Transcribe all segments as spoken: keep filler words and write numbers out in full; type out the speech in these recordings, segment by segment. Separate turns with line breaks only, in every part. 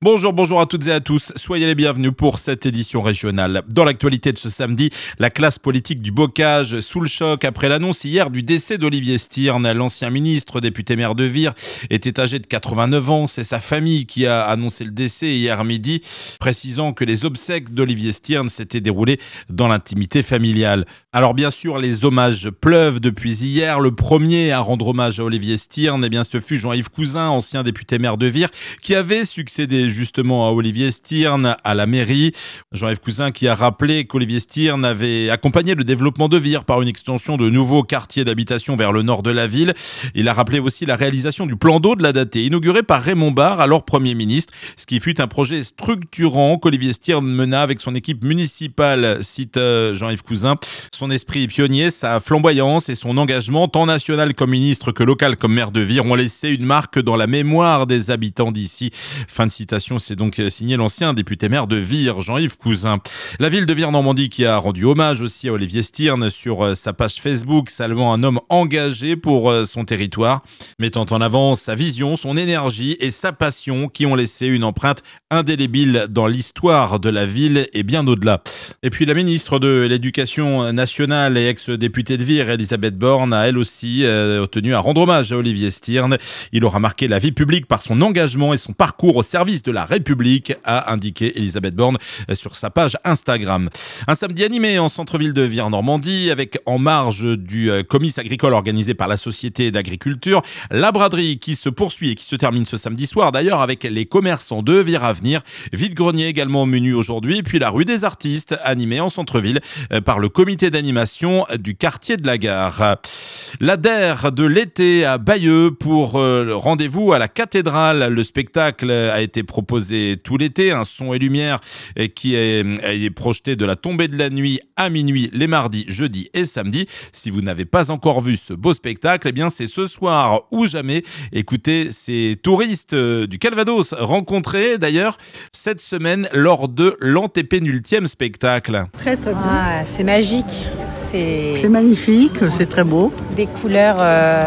Bonjour, bonjour à toutes et à tous. Soyez les bienvenus pour cette édition régionale. Dans l'actualité de ce samedi, la classe politique du Bocage sous le choc après l'annonce hier du décès d'Olivier Stirn. L'ancien ministre, député maire de Vire, était âgé de quatre-vingt-neuf ans. C'est sa famille qui a annoncé le décès hier midi, précisant que les obsèques d'Olivier Stirn s'étaient déroulées dans l'intimité familiale. Alors bien sûr, les hommages pleuvent depuis hier. Le premier à rendre hommage à Olivier Stirn, eh bien, ce fut Jean-Yves Cousin, ancien député maire de Vire, qui avait succédé justement à Olivier Stirn à la mairie. Jean-Yves Cousin qui a rappelé qu'Olivier Stirn avait accompagné le développement de Vire par une extension de nouveaux quartiers d'habitation vers le nord de la ville. Il a rappelé aussi la réalisation du plan d'eau de la Datée, inauguré par Raymond Barre, alors Premier ministre, ce qui fut un projet structurant qu'Olivier Stirn mena avec son équipe municipale, cite Jean-Yves Cousin. Son esprit pionnier, sa flamboyance et son engagement, tant national comme ministre que local comme maire de Vire, ont laissé une marque dans la mémoire des habitants d'ici. Fin de citation, c'est donc signé l'ancien député maire de Vire, Jean-Yves Cousin. La ville de Vire-Normandie qui a rendu hommage aussi à Olivier Stirn sur sa page Facebook, saluant un homme engagé pour son territoire, mettant en avant sa vision, son énergie et sa passion qui ont laissé une empreinte indélébile dans l'histoire de la ville et bien au-delà. Et puis la ministre de l'Éducation nationale et ex-députée de Vire, Elisabeth Borne, a elle aussi euh, tenu à rendre hommage à Olivier Stirn. Il aura marqué la vie publique par son engagement et son parcours au service de la République, a indiqué Elisabeth Borne sur sa page Instagram. Un samedi animé en centre-ville de Vire-Normandie avec en marge du euh, comice agricole organisé par la Société d'agriculture, la braderie qui se poursuit et qui se termine ce samedi soir d'ailleurs avec les commerçants de Vire-Avenir, vide-grenier également au menu aujourd'hui, puis la rue des artistes animée en centre-ville euh, par le comité d'animation du quartier de la gare. La D E R de l'été à Bayeux pour euh, rendez-vous à la cathédrale. Le spectacle a été proposé tout l'été, un son et lumière euh, qui est, est projeté de la tombée de la nuit à minuit les mardis, jeudis et samedis. Si vous n'avez pas encore vu ce beau spectacle, eh bien c'est ce soir ou jamais. Écoutez ces touristes euh, du Calvados rencontrés d'ailleurs cette semaine lors de l'antépénultième spectacle.
Très très bien.
Ah, c'est magique. C'est...
C'est magnifique, c'est très beau.
Des couleurs, euh...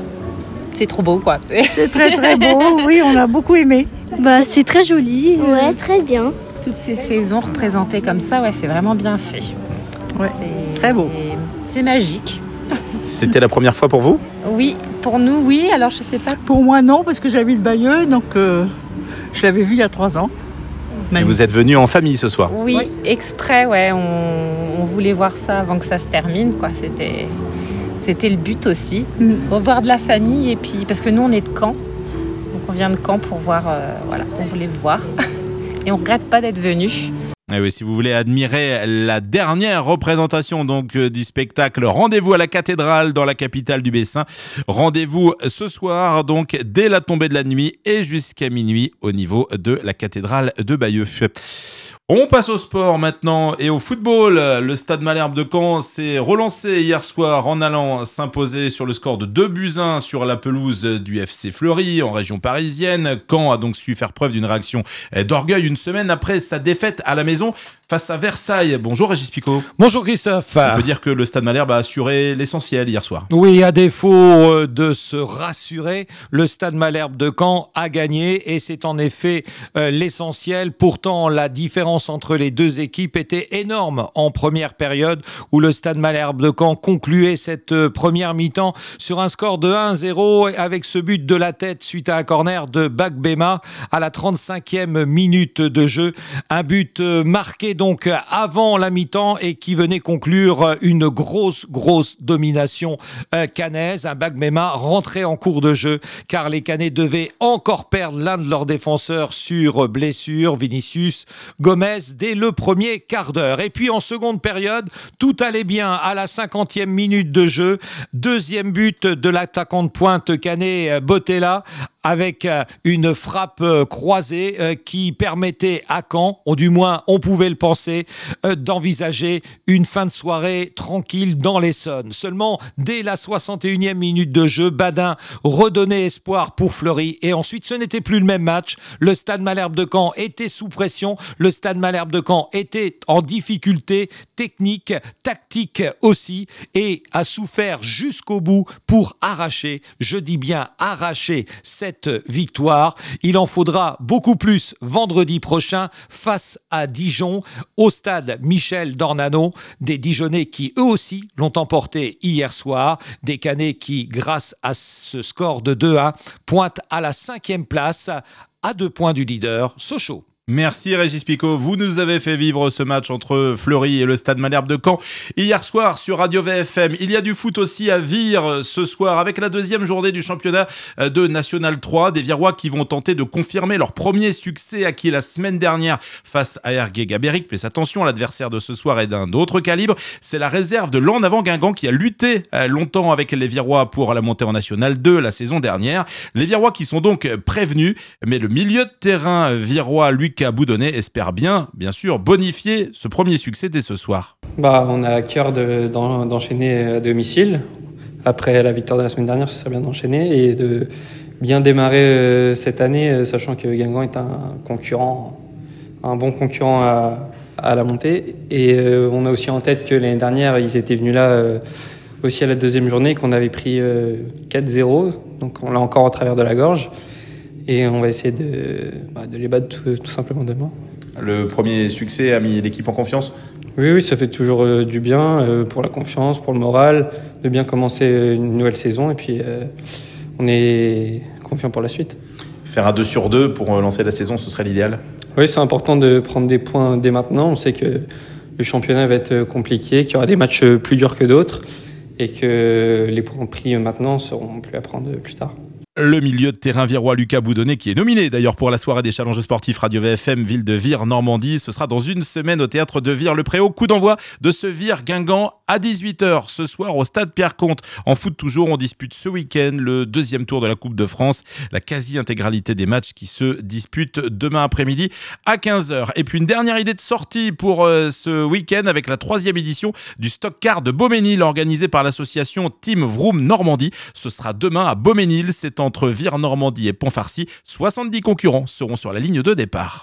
c'est trop beau quoi.
C'est très très beau, oui, on a beaucoup aimé.
Bah, c'est très joli.
Ouais, très bien.
Toutes ces saisons représentées comme ça, ouais, c'est vraiment bien fait.
Ouais,
c'est...
très beau.
C'est magique.
C'était la première fois pour vous ?
Oui, pour nous, oui. Alors je sais pas.
Pour moi non, parce que j'habite Bayeux, donc euh, je l'avais vu il y a trois ans.
Et vous êtes venus en famille ce soir ?
Oui, ouais. Exprès, ouais. On, on voulait voir ça avant que ça se termine, quoi. C'était, c'était le but aussi. Mm. Revoir de la famille et puis parce que nous on est de Caen, donc on vient de Caen pour voir. Euh, voilà, on voulait le voir et on regrette pas d'être venus.
Et oui, si vous voulez admirer la dernière représentation donc du spectacle, rendez-vous à la cathédrale dans la capitale du Bessin. Rendez-vous ce soir donc dès la tombée de la nuit et jusqu'à minuit au niveau de la cathédrale de Bayeux. On passe au sport maintenant et au football. Le Stade Malherbe de Caen s'est relancé hier soir en allant s'imposer sur le score de deux buts à un sur la pelouse du F C Fleury en région parisienne. Caen a donc su faire preuve d'une réaction d'orgueil une semaine après sa défaite à la maison face à Versailles. Bonjour Régis Picot.
Bonjour Christophe.
On peut dire que le Stade Malherbe a assuré l'essentiel hier soir.
Oui, à défaut de se rassurer, le Stade Malherbe de Caen a gagné et c'est en effet euh, l'essentiel. Pourtant, la différence entre les deux équipes était énorme en première période où le Stade Malherbe de Caen concluait cette euh, première mi-temps sur un score de un zéro avec ce but de la tête suite à un corner de Bagbema à la trente-cinquième minute de jeu. Un but euh, marqué donc avant la mi-temps et qui venait conclure une grosse, grosse domination euh, cannaise. Un Bagbema rentré en cours de jeu car les Canets devaient encore perdre l'un de leurs défenseurs sur blessure, Vinicius Gomez, dès le premier quart d'heure. Et puis en seconde période, tout allait bien à la cinquantième minute de jeu. Deuxième but de l'attaquant de pointe canet Botella avec une frappe croisée qui permettait à Caen, ou du moins on pouvait le penser, d'envisager une fin de soirée tranquille dans l'Essonne. Seulement, dès la soixante et unième minute de jeu, Badin redonnait espoir pour Fleury et ensuite ce n'était plus le même match. Le Stade Malherbe de Caen était sous pression, le Stade Malherbe de Caen était en difficulté technique, tactique aussi et a souffert jusqu'au bout pour arracher, je dis bien arracher cette cette victoire. Il en faudra beaucoup plus vendredi prochain face à Dijon au stade Michel Dornano. Des Dijonnais qui eux aussi l'ont emporté hier soir. Des Canets qui, grâce à ce score de deux à un, pointent à la cinquième place à deux points du leader Sochaux.
Merci Régis Picot, vous nous avez fait vivre ce match entre Fleury et le Stade Malherbe de Caen hier soir sur Radio V F M. Il y a du foot aussi à Vire ce soir avec la deuxième journée du championnat de National trois. Des Virois qui vont tenter de confirmer leur premier succès acquis la semaine dernière face à Ergué Gabéric. Mais attention, l'adversaire de ce soir est d'un autre calibre. C'est la réserve de l'En Avant Guingamp qui a lutté longtemps avec les Virois pour la montée en National deux la saison dernière. Les Virois qui sont donc prévenus, mais le milieu de terrain virois, lui, Lucas Boudonnet espère bien, bien sûr, bonifier ce premier succès dès ce soir.
Bah, on a à cœur de, d'en, d'enchaîner à domicile. Après la victoire de la semaine dernière, ce serait bien d'enchaîner et de bien démarrer euh, cette année, euh, sachant que Guingamp est un concurrent, un bon concurrent à, à la montée. Et euh, on a aussi en tête que l'année dernière, ils étaient venus là euh, aussi à la deuxième journée, qu'on avait pris euh, quatre zéro. Donc on l'a encore au travers de la gorge. Et on va essayer de, bah, de les battre tout, tout simplement demain.
Le premier succès a mis l'équipe en confiance ?
Oui, oui, ça fait toujours euh, du bien euh, pour la confiance, pour le moral, de bien commencer une nouvelle saison. Et puis, euh, on est confiant pour la suite.
Faire un deux sur deux pour lancer la saison, ce serait l'idéal ?
Oui, c'est important de prendre des points dès maintenant. On sait que le championnat va être compliqué, qu'il y aura des matchs plus durs que d'autres et que les points pris maintenant seront plus à prendre plus tard.
Le milieu de terrain virois Lucas Boudonnet, qui est nominé d'ailleurs pour la soirée des challenges sportifs Radio V F M Ville de Vire Normandie. Ce sera dans une semaine au théâtre de Vire-le-Préau. Coup d'envoi de ce Vire Guingamp à dix-huit heures ce soir au stade Pierre-Comte. En foot toujours, on dispute ce week-end le deuxième tour de la Coupe de France. La quasi-intégralité des matchs qui se disputent demain après-midi à quinze heures. Et puis une dernière idée de sortie pour euh, ce week-end avec la troisième édition du Stock Car de Beauménil organisé par l'association Team Vroom Normandie. Ce sera demain à Beauménil. C'est en entre Vire Normandie et Pont-Farcy, soixante-dix concurrents seront sur la ligne de départ.